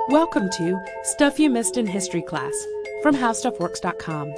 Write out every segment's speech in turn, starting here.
Welcome to Stuff You Missed in History Class from HowStuffWorks.com.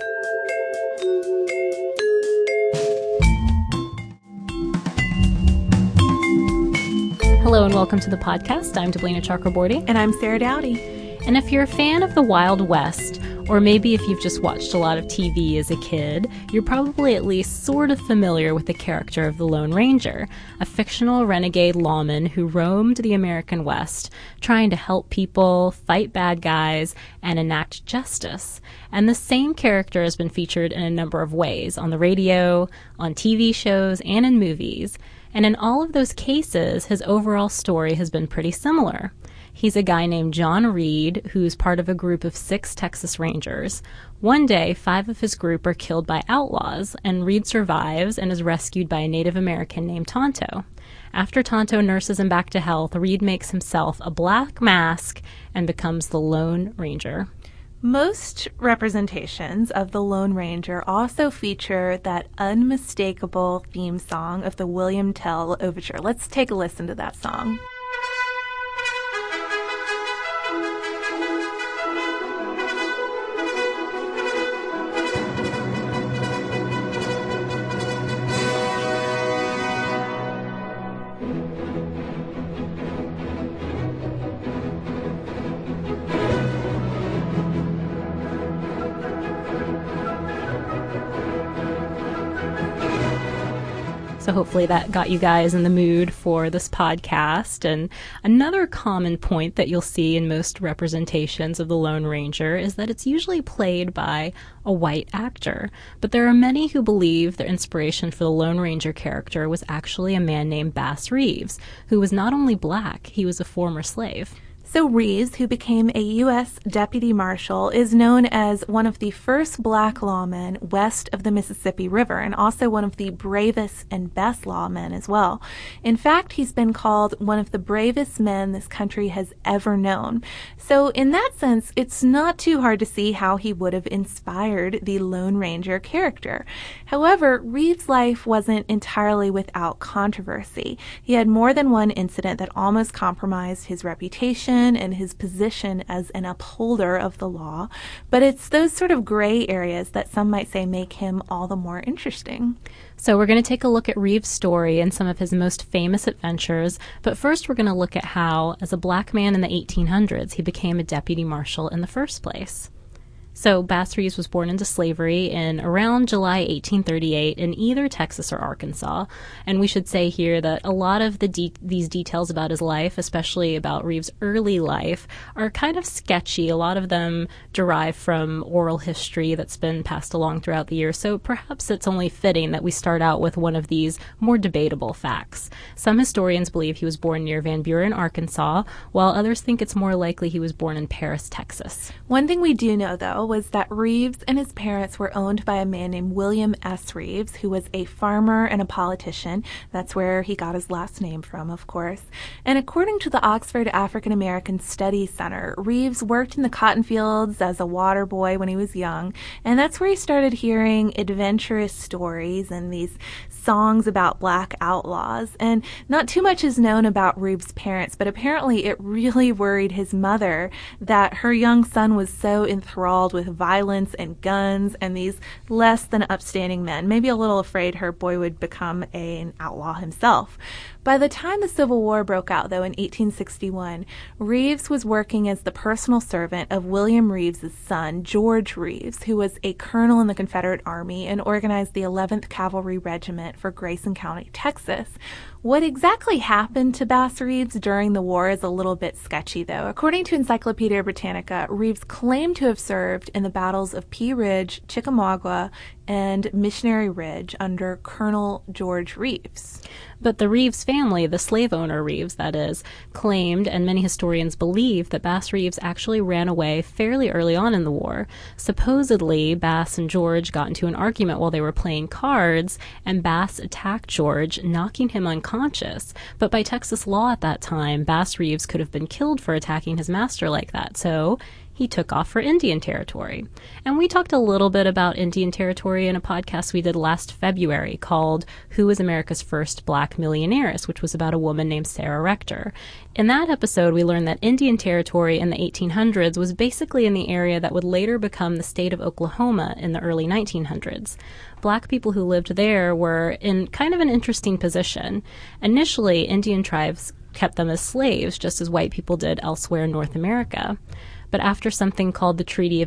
Hello and welcome to the podcast. I'm Deblina Chakraborty. And I'm Sarah Dowdy. And if you're a fan of the Wild West, or maybe if you've just watched a lot of TV as a kid, you're probably at least sort of familiar with the character of the Lone Ranger, a fictional renegade lawman who roamed the American West, trying to help people, fight bad guys, and enact justice. And the same character has been featured in a number of ways, on the radio, on TV shows, and in movies. And in all of those cases, his overall story has been pretty similar. He's a guy named John Reed, who's part of a group of 6 Texas Rangers. One day, 5 of his group are killed by outlaws, and Reed survives and is rescued by a Native American named Tonto. After Tonto nurses him back to health, Reed makes himself a black mask and becomes the Lone Ranger. Most representations of the Lone Ranger also feature that unmistakable theme song of the William Tell Overture. Let's take a listen to that song. So hopefully that got you guys in the mood for this podcast. And another common point that you'll see in most representations of the Lone Ranger is that it's usually played by a white actor. But there are many who believe the inspiration for the Lone Ranger character was actually a man named Bass Reeves, who was not only black, he was a former slave. So Reeves, who became a U.S. deputy marshal, is known as one of the first black lawmen west of the Mississippi River, and also one of the bravest and best lawmen as well. In fact, he's been called one of the bravest men this country has ever known. So in that sense, it's not too hard to see how he would have inspired the Lone Ranger character. However, Reeves' life wasn't entirely without controversy. He had more than one incident that almost compromised his reputation and his position as an upholder of the law, but it's those sort of gray areas that some might say make him all the more interesting. So we're going to take a look at Reeves' story and some of his most famous adventures, but first we're going to look at how, as a black man in the 1800s, he became a deputy marshal in the first place. So Bass Reeves was born into slavery in around July 1838 in either Texas or Arkansas. And we should say here that a lot of these details about his life, especially about Reeves' early life, are kind of sketchy. A lot of them derive from oral history that's been passed along throughout the years. So perhaps it's only fitting that we start out with one of these more debatable facts. Some historians believe he was born near Van Buren, Arkansas, while others think it's more likely he was born in Paris, Texas. One thing we do know, though, was that Reeves and his parents were owned by a man named William S. Reeves, who was a farmer and a politician. That's where he got his last name from, of course. And according to the Oxford African American Studies Center, Reeves worked in the cotton fields as a water boy when he was young, and that's where he started hearing adventurous stories and these songs about black outlaws. And not too much is known about Reeves' parents, but apparently it really worried his mother that her young son was so enthralled with violence and guns and these less than upstanding men, maybe a little afraid her boy would become an outlaw himself. By the time the Civil War broke out, though, in 1861, Reeves was working as the personal servant of William Reeves' son, George Reeves, who was a colonel in the Confederate Army and organized the 11th Cavalry Regiment for Grayson County, Texas. What exactly happened to Bass Reeves during the war is a little bit sketchy, though. According to Encyclopedia Britannica, Reeves claimed to have served in the battles of Pea Ridge, Chickamauga, and Missionary Ridge under Colonel George Reeves. But the Reeves family, the slave owner Reeves, that is, claimed, and many historians believe, that Bass Reeves actually ran away fairly early on in the war. Supposedly, Bass and George got into an argument while they were playing cards, and Bass attacked George, knocking him unconscious. But by Texas law at that time, Bass Reeves could have been killed for attacking his master like that, so he took off for Indian Territory. And we talked a little bit about Indian Territory in a podcast we did last February called Who Was America's First Black Millionaires, which was about a woman named Sarah Rector. In that episode, we learned that Indian Territory in the 1800s was basically in the area that would later become the state of Oklahoma in the early 1900s. Black people who lived there were in kind of an interesting position. Initially, Indian tribes kept them as slaves, just as white people did elsewhere in North America. But after something called the Treaty of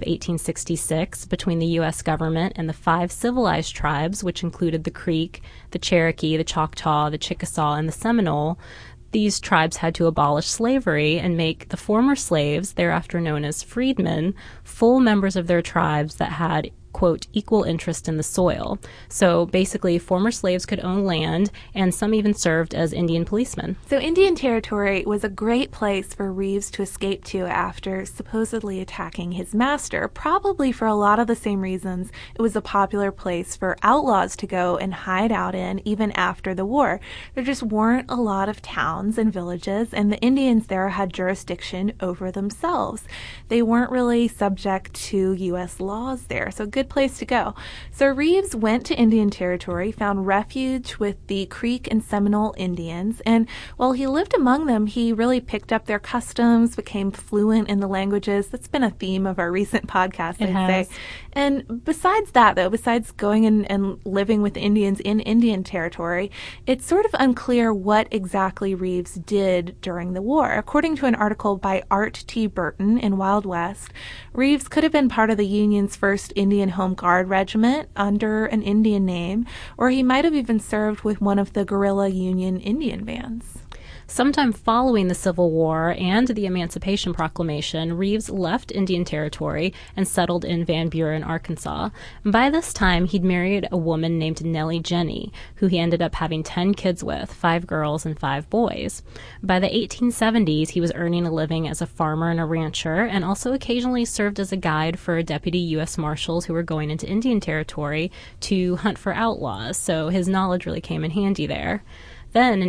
1866 between the U.S. government and the 5 civilized tribes, which included the Creek, the Cherokee, the Choctaw, the Chickasaw, and the Seminole, these tribes had to abolish slavery and make the former slaves, thereafter known as freedmen, full members of their tribes that had, quote, equal interest in the soil. So basically, former slaves could own land, and some even served as Indian policemen. So Indian Territory was a great place for Reeves to escape to after supposedly attacking his master, probably for a lot of the same reasons it was a popular place for outlaws to go and hide out in even after the war. There just weren't a lot of towns and villages, and the Indians there had jurisdiction over themselves. They weren't really subject to U.S. laws there, so good place to go. So Reeves went to Indian Territory, found refuge with the Creek and Seminole Indians, and while he lived among them, he really picked up their customs, became fluent in the languages. That's been a theme of our recent podcast, I'd say. And besides that, though, besides going and living with Indians in Indian Territory, it's sort of unclear what exactly Reeves did during the war. According to an article by Art T. Burton in Wild West, Reeves could have been part of the Union's first Indian Home Guard Regiment under an Indian name, or he might have even served with one of the guerrilla Union Indian bands. Sometime following the Civil War and the Emancipation Proclamation, Reeves left Indian Territory and settled in Van Buren, Arkansas. By this time, he'd married a woman named Nellie Jenny, who he ended up having 10 kids with, 5 girls and 5 boys. By the 1870s, he was earning a living as a farmer and a rancher, and also occasionally served as a guide for deputy U.S. Marshals who were going into Indian Territory to hunt for outlaws, so his knowledge really came in handy there. Then, in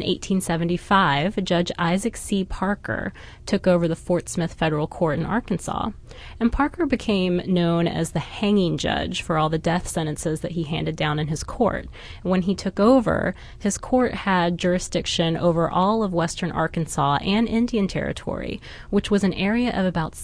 1875, Judge Isaac C. Parker took over the Fort Smith Federal Court in Arkansas, and Parker became known as the hanging judge for all the death sentences that he handed down in his court. When he took over, his court had jurisdiction over all of western Arkansas and Indian Territory, which was an area of about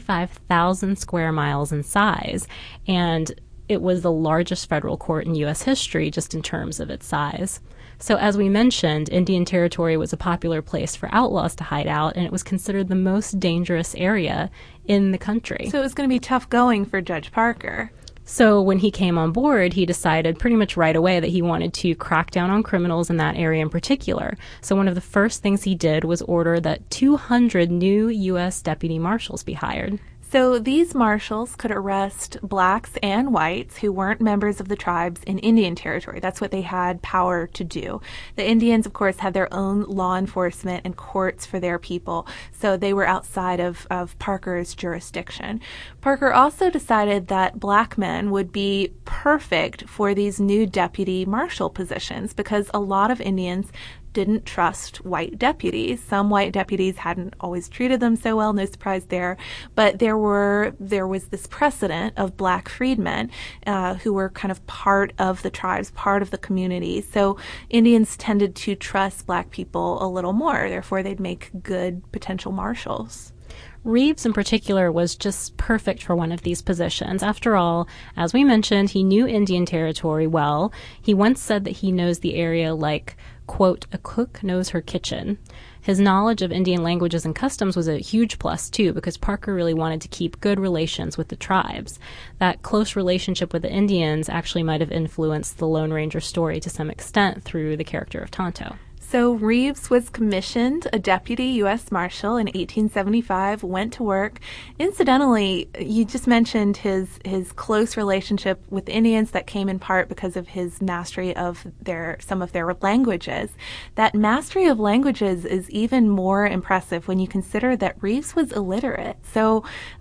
75,000 square miles in size, and it was the largest federal court in U.S. history just in terms of its size. So as we mentioned, Indian Territory was a popular place for outlaws to hide out, and it was considered the most dangerous area in the country. So it was going to be tough going for Judge Parker. So when he came on board, he decided pretty much right away that he wanted to crack down on criminals in that area in particular. So one of the first things he did was order that 200 new U.S. deputy marshals be hired. So these marshals could arrest blacks and whites who weren't members of the tribes in Indian Territory. That's what they had power to do. The Indians, of course, had their own law enforcement and courts for their people, so they were outside of Parker's jurisdiction. Parker also decided that black men would be perfect for these new deputy marshal positions because a lot of Indians didn't trust white deputies. Some white deputies hadn't always treated them so well, no surprise there. But there was this precedent of black freedmen who were kind of part of the tribes, part of the community. So Indians tended to trust black people a little more. Therefore, they'd make good potential marshals. Reeves, in particular, was just perfect for one of these positions. After all, as we mentioned, he knew Indian Territory well. He once said that he knows the area like, quote, a cook knows her kitchen. His knowledge of Indian languages and customs was a huge plus, too, because Parker really wanted to keep good relations with the tribes. That close relationship with the Indians actually might have influenced the Lone Ranger story to some extent through the character of Tonto. So Reeves was commissioned a deputy U.S. Marshal in 1875, went to work. Incidentally, you just mentioned his close relationship with Indians that came in part because of his mastery of some of their languages. That mastery of languages is even more impressive when you consider that Reeves was illiterate. So,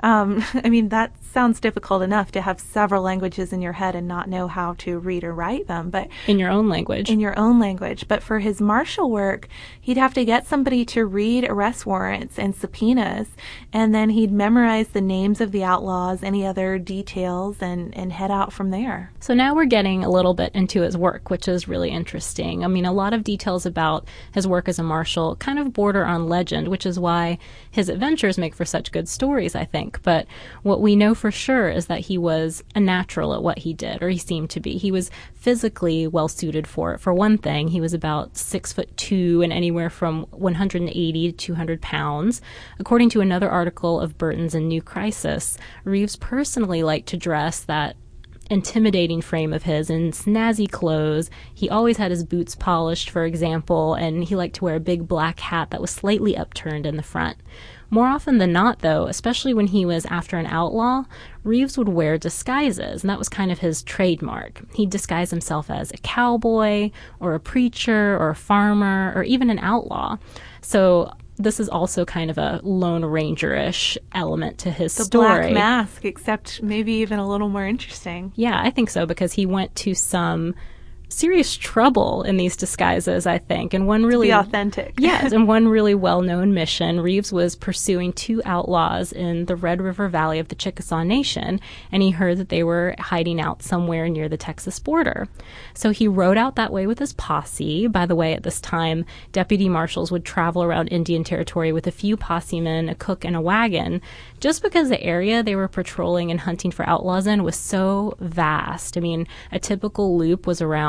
that sounds difficult enough to have several languages in your head and not know how to read or write them. But in your own language. In your own language. But for his marshal marshal work, he'd have to get somebody to read arrest warrants and subpoenas, and then he'd memorize the names of the outlaws, any other details, and head out from there. So now we're getting a little bit into his work, which is really interesting. I mean, a lot of details about his work as a marshal kind of border on legend, which is why his adventures make for such good stories, I think. But what we know for sure is that he was a natural at what he did, or he seemed to be. He was physically well suited for it. For one thing, he was about 6'2" and anywhere from 180 to 200 pounds. According to another article of Burton's in New Crisis, Reeves personally liked to dress that intimidating frame of his in snazzy clothes. He always had his boots polished, for example, and he liked to wear a big black hat that was slightly upturned in the front. More often than not, though, especially when he was after an outlaw, Reeves would wear disguises, and that was kind of his trademark. He'd disguise himself as a cowboy, or a preacher, or a farmer, or even an outlaw. So this is also kind of a Lone Ranger-ish element to his story. The Black Mask, except maybe even a little more interesting. Yeah, I think so, because he went to some serious trouble in these disguises, I think. And one really... To be authentic. Yes, and one really well-known mission. Reeves was pursuing two outlaws in the Red River Valley of the Chickasaw Nation, and he heard that they were hiding out somewhere near the Texas border. So he rode out that way with his posse. By the way, at this time, deputy marshals would travel around Indian Territory with a few posse men, a cook, and a wagon, just because the area they were patrolling and hunting for outlaws in was so vast. I mean, a typical loop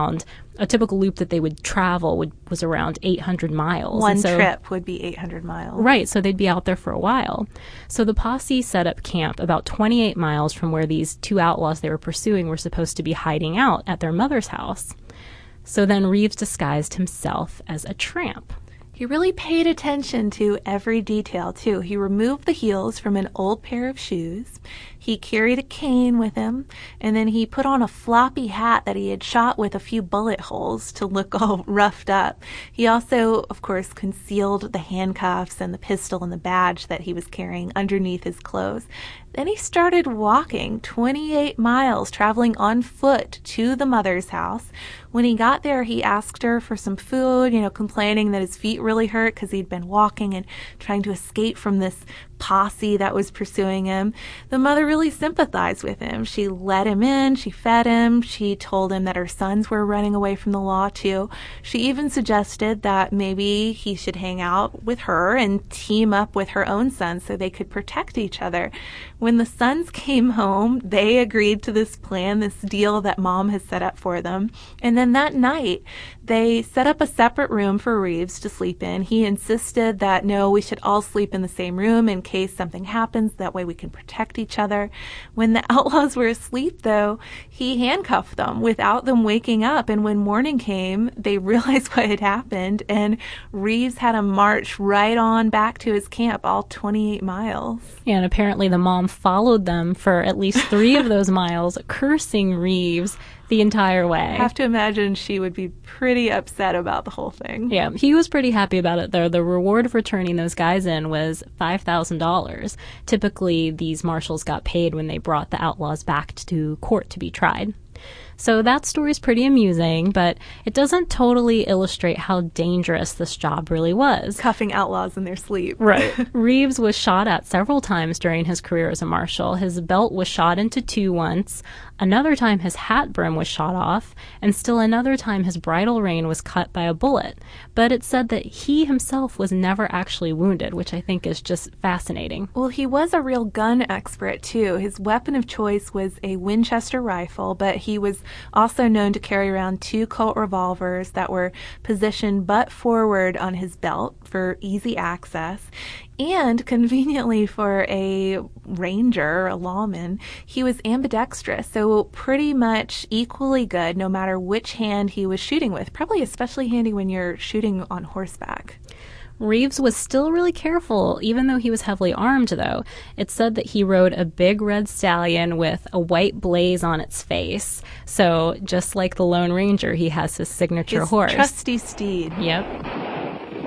that they would travel was around 800 miles. One trip would be 800 miles. Right, so they'd be out there for a while. So the posse set up camp about 28 miles from where these two outlaws they were pursuing were supposed to be hiding out at their mother's house. So then Reeves disguised himself as a tramp. He really paid attention to every detail, too. He removed the heels from an old pair of shoes. He carried a cane with him, and then he put on a floppy hat that he had shot with a few bullet holes to look all roughed up. He also, of course, concealed the handcuffs and the pistol and the badge that he was carrying underneath his clothes. Then he started walking 28 miles, traveling on foot to the mother's house. When he got there, he asked her for some food, complaining that his feet really hurt because he'd been walking and trying to escape from this posse that was pursuing him. The mother really sympathized with him. She let him in, she fed him, she told him that her sons were running away from the law too. She even suggested that maybe he should hang out with her and team up with her own sons so they could protect each other. When the sons came home, they agreed to this plan, this deal that Mom has set up for them. And then that night, they set up a separate room for Reeves to sleep in. He insisted that, no, we should all sleep in the same room in case something happens. That way we can protect each other. When the outlaws were asleep, though, he handcuffed them without them waking up. And when morning came, they realized what had happened. And Reeves had to march right on back to his camp, all 28 miles. Yeah, and apparently the mom followed them for at least 3 of those miles, cursing Reeves the entire way. I have to imagine she would be pretty upset about the whole thing. Yeah, he was pretty happy about it, though. The reward for turning those guys in was $5,000. Typically, these marshals got paid when they brought the outlaws back to court to be tried. So that story's pretty amusing, but it doesn't totally illustrate how dangerous this job really was. Cuffing outlaws in their sleep. Right. Reeves was shot at several times during his career as a marshal. His belt was shot into 2 once. Another time his hat brim was shot off, and still another time his bridle rein was cut by a bullet. But it's said that he himself was never actually wounded, which I think is just fascinating. Well, he was a real gun expert, too. His weapon of choice was a Winchester rifle, but he was also known to carry around 2 Colt revolvers that were positioned butt forward on his belt for easy access. And conveniently for a ranger, a lawman, he was ambidextrous, so pretty much equally good no matter which hand he was shooting with. Probably especially handy when you're shooting on horseback. Reeves was still really careful, even though he was heavily armed, though. It's said that he rode a big red stallion with a white blaze on its face. So just like the Lone Ranger, he has his signature horse. His trusty steed. Yep.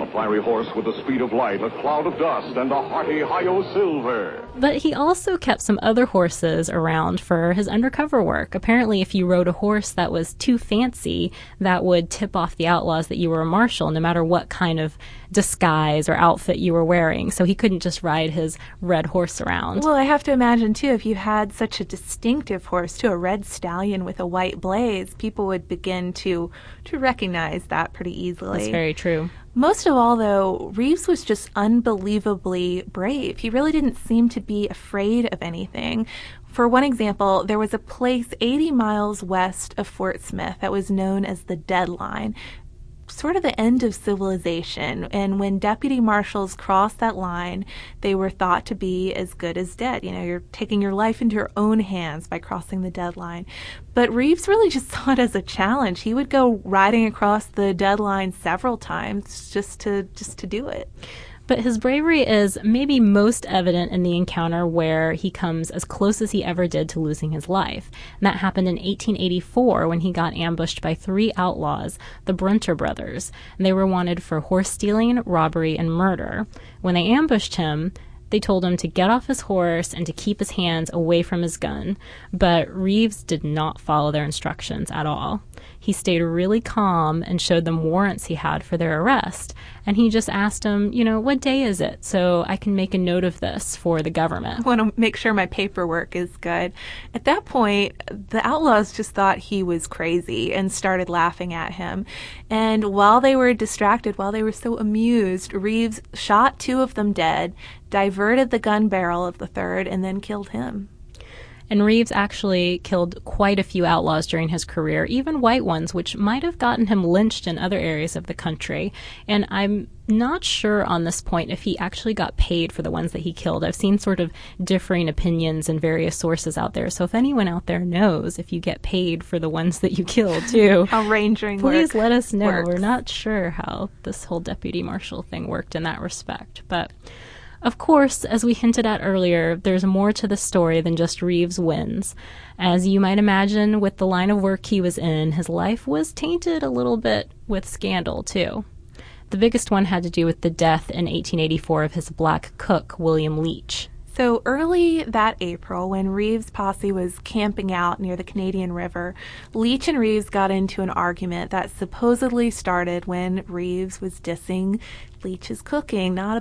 fiery horse with the speed of light, a cloud of dust, and a hearty Hi-Yo Silver. But he also kept some other horses around for his undercover work. Apparently, if you rode a horse that was too fancy, that would tip off the outlaws that you were a marshal, no matter what kind of disguise or outfit you were wearing. So he couldn't just ride his red horse around. Well, I have to imagine, too, if you had such a distinctive horse, too, a red stallion with a white blaze, people would begin to recognize that pretty easily. That's very true. Most of all, though, Reeves was just unbelievably brave. He really didn't seem to be afraid of anything. For one example, there was a place 80 miles west of Fort Smith that was known as the Deadline, sort of the end of civilization. And when deputy marshals crossed that line, they were thought to be as good as dead. You know, you're taking your life into your own hands by crossing the deadline. But Reeves really just saw it as a challenge. He would go riding across the deadline several times just to do it. But his bravery is maybe most evident in the encounter where he comes as close as he ever did to losing his life. And that happened in 1884 when he got ambushed by 3 outlaws, the Brunter brothers. And they were wanted for horse stealing, robbery, and murder. When they ambushed him, they told him to get off his horse and to keep his hands away from his gun. But Reeves did not follow their instructions at all. He stayed really calm and showed them warrants he had for their arrest. And he just asked them, what day is it? So I can make a note of this for the government. I want to make sure my paperwork is good. At that point, the outlaws just thought he was crazy and started laughing at him. And while they were distracted, while they were so amused, Reeves shot 2 of them dead, diverted the gun barrel of the 3rd, and then killed him. And Reeves actually killed quite a few outlaws during his career, even white ones, which might have gotten him lynched in other areas of the country. And I'm not sure on this point if he actually got paid for the ones that he killed. I've seen sort of differing opinions in various sources out there. So if anyone out there knows if you get paid for the ones that you killed too, how rangering please let us know. Works. We're not sure how this whole deputy marshal thing worked in that respect. But of course, as we hinted at earlier, there's more to the story than just Reeves wins. As you might imagine, with the line of work he was in, his life was tainted a little bit with scandal, too. The biggest one had to do with the death in 1884 of his black cook, William Leach. So early that April, when Reeves' posse was camping out near the Canadian River, Leach and Reeves got into an argument that supposedly started when Reeves was dissing Leach's cooking. Not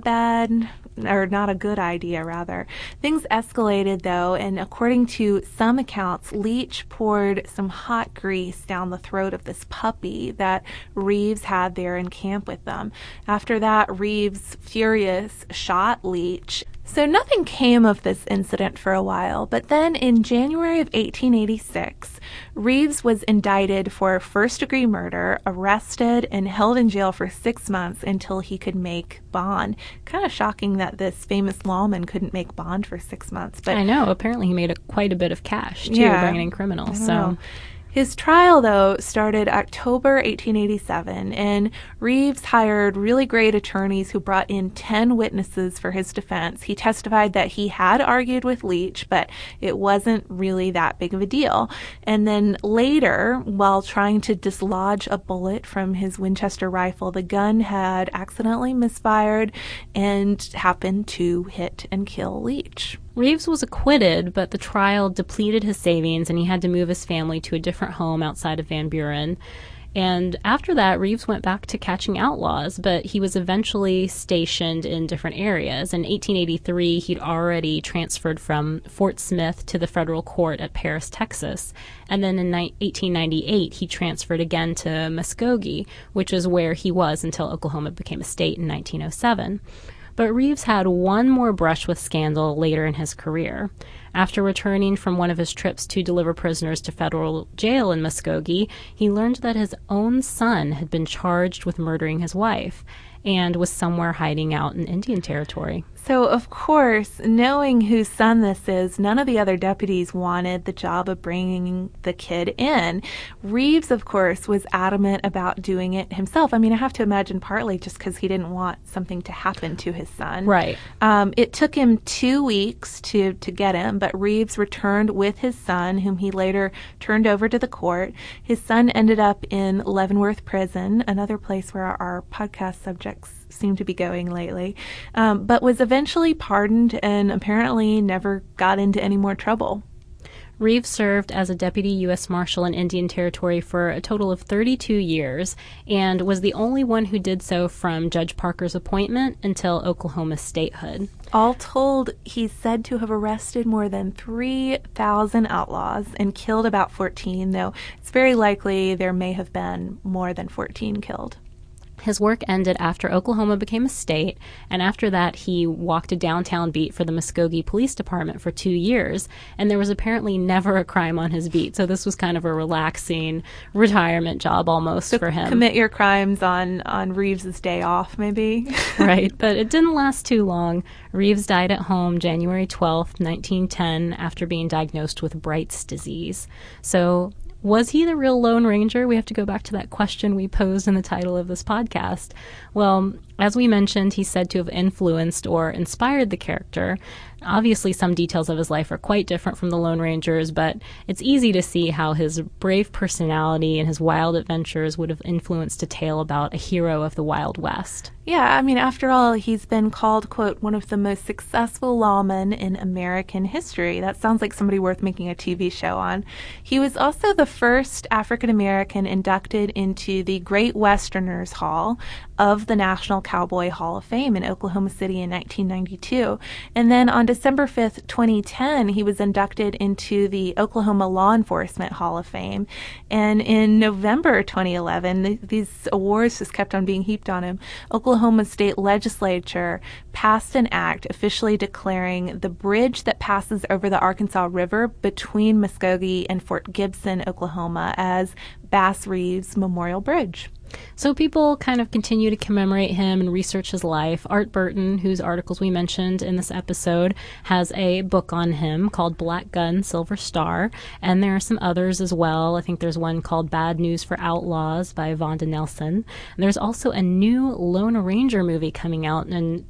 a good idea, rather. Things escalated, though, and according to some accounts, Leach poured some hot grease down the throat of this puppy that Reeves had there in camp with them. After that, Reeves, furious, shot Leach. So nothing came of this incident for a while, but then in January of 1886, Reeves was indicted for first-degree murder, arrested, and held in jail for 6 months until he could make bond. Kind of shocking that this famous lawman couldn't make bond for 6 months. But I know. Apparently he made quite a bit of cash, too, bringing in criminals. So. His trial, though, started October 1887, and Reeves hired really great attorneys who brought in 10 witnesses for his defense. He testified that he had argued with Leach, but it wasn't really that big of a deal. And then later, while trying to dislodge a bullet from his Winchester rifle, the gun had accidentally misfired and happened to hit and kill Leach. Reeves was acquitted, but the trial depleted his savings and he had to move his family to a different home outside of Van Buren. And after that, Reeves went back to catching outlaws, but he was eventually stationed in different areas. In 1883, he'd already transferred from Fort Smith to the federal court at Paris, Texas. And then in 1898, he transferred again to Muskogee, which is where he was until Oklahoma became a state in 1907. But Reeves had one more brush with scandal later in his career. After returning from one of his trips to deliver prisoners to federal jail in Muskogee, he learned that his own son had been charged with murdering his wife and was somewhere hiding out in Indian Territory. So, of course, knowing whose son this is, none of the other deputies wanted the job of bringing the kid in. Reeves, of course, was adamant about doing it himself. I mean, I have to imagine partly just because he didn't want something to happen to his son. Right. It took him 2 weeks to get him, but Reeves returned with his son, whom he later turned over to the court. His son ended up in Leavenworth Prison, another place where our podcast subjects seem to be going lately, but was eventually pardoned and apparently never got into any more trouble. Reeves served as a deputy U.S. Marshal in Indian Territory for a total of 32 years and was the only one who did so from Judge Parker's appointment until Oklahoma's statehood. All told, he's said to have arrested more than 3,000 outlaws and killed about 14, though it's very likely there may have been more than 14 killed. His work ended after Oklahoma became a state, and after that he walked a downtown beat for the Muskogee Police Department for 2 years, and there was apparently never a crime on his beat, so this was kind of a relaxing retirement job almost for him. Commit your crimes on Reeves's day off, maybe? Right, but it didn't last too long. Reeves died at home January 12th, 1910, after being diagnosed with Bright's disease. So was he the real Lone Ranger? We have to go back to that question we posed in the title of this podcast. Well, as we mentioned, he's said to have influenced or inspired the character. Obviously, some details of his life are quite different from the Lone Ranger's, but it's easy to see how his brave personality and his wild adventures would have influenced a tale about a hero of the Wild West. Yeah, I mean, after all, he's been called, quote, one of the most successful lawmen in American history. That sounds like somebody worth making a TV show on. He was also the first African-American inducted into the Great Westerners Hall of the National Cowboy Hall of Fame in Oklahoma City in 1992. And then on December 5th, 2010, he was inducted into the Oklahoma Law Enforcement Hall of Fame. And in November 2011, these awards just kept on being heaped on him. Oklahoma State Legislature passed an act officially declaring the bridge that passes over the Arkansas River between Muskogee and Fort Gibson, Oklahoma, as Bass Reeves Memorial Bridge. So people kind of continue to commemorate him and research his life. Art Burton, whose articles we mentioned in this episode, has a book on him called Black Gun, Silver Star, and there are some others as well. I think there's one called Bad News for Outlaws by Vonda Nelson. And there's also a new Lone Ranger movie coming out in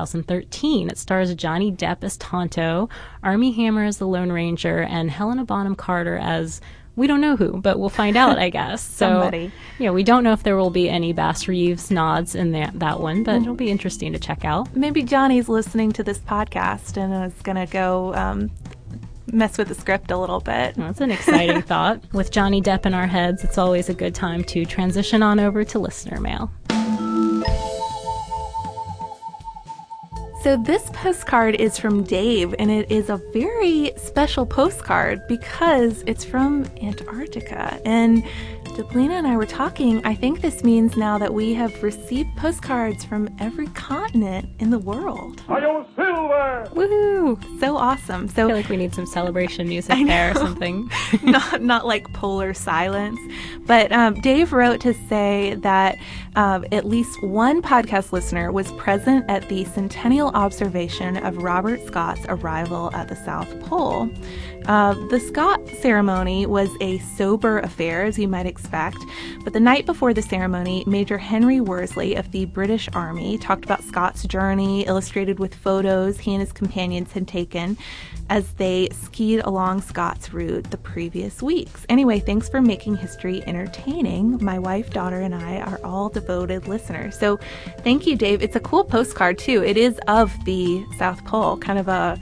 2013. It stars Johnny Depp as Tonto, Armie Hammer as the Lone Ranger, and Helena Bonham Carter as we don't know who, but we'll find out, I guess. So, somebody. Yeah, we don't know if there will be any Bass Reeves nods in that one, but it'll be interesting to check out. Maybe Johnny's listening to this podcast and is going to go mess with the script a little bit. Well, that's an exciting thought. With Johnny Depp in our heads, it's always a good time to transition on over to listener mail. So this postcard is from Dave, and it is a very special postcard because it's from Antarctica. And Deblina and I were talking. I think this means now that we have received postcards from every continent in the world. Hi-yo, Silver! Woohoo! So awesome. So I feel like we need some celebration music there or something. not like polar silence. But Dave wrote to say that at least one podcast listener was present at the centennial observation of Robert Scott's arrival at the South Pole. The Scott ceremony was a sober affair, as you might expect, but the night before the ceremony, Major Henry Worsley of the British Army talked about Scott's journey, illustrated with photos he and his companions had taken as they skied along Scott's route the previous weeks. Anyway, thanks for making history entertaining. My wife, daughter, and I are all devoted listeners. So thank you, Dave. It's a cool postcard, too. It is of the South Pole, kind of a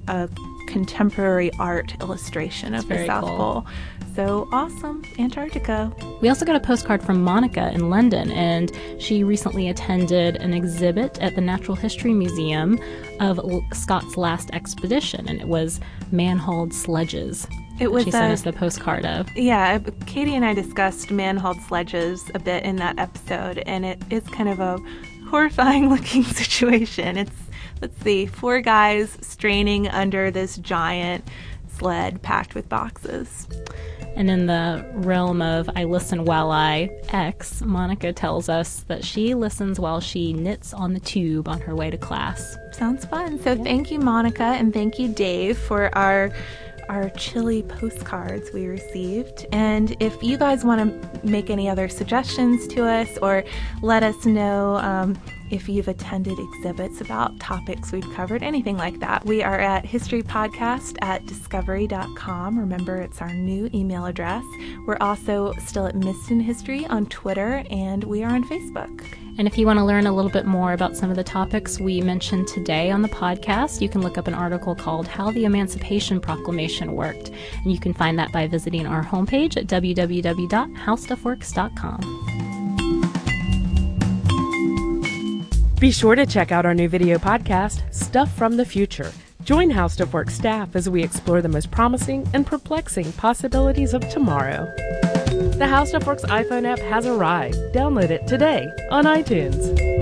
contemporary art illustration of the South Pole. So awesome, Antarctica. We also got a postcard from Monica in London, and she recently attended an exhibit at the Natural History Museum of Scott's last expedition, and it was man-hauled sledges. She sent us the postcard of. Yeah, Katie and I discussed man-hauled sledges a bit in that episode, and it is kind of a horrifying-looking situation. It's, let's see, 4 guys straining under this giant sled packed with boxes. And in the realm of I listen while I X, Monica tells us that she listens while she knits on the tube on her way to class. Sounds fun. So Thank you, Monica, and thank you, Dave, for our chilly postcards we received. And if you guys want to make any other suggestions to us or let us know if you've attended exhibits about topics we've covered, anything like that. We are at historypodcast@discovery.com. Remember, it's our new email address. We're also still at Miston History on Twitter, and we are on Facebook. And if you want to learn a little bit more about some of the topics we mentioned today on the podcast, you can look up an article called How the Emancipation Proclamation Worked. And you can find that by visiting our homepage at www.howstuffworks.com. Be sure to check out our new video podcast, Stuff from the Future. Join How Stuff Works staff as we explore the most promising and perplexing possibilities of tomorrow. The How Stuff Works iPhone app has arrived. Download it today on iTunes.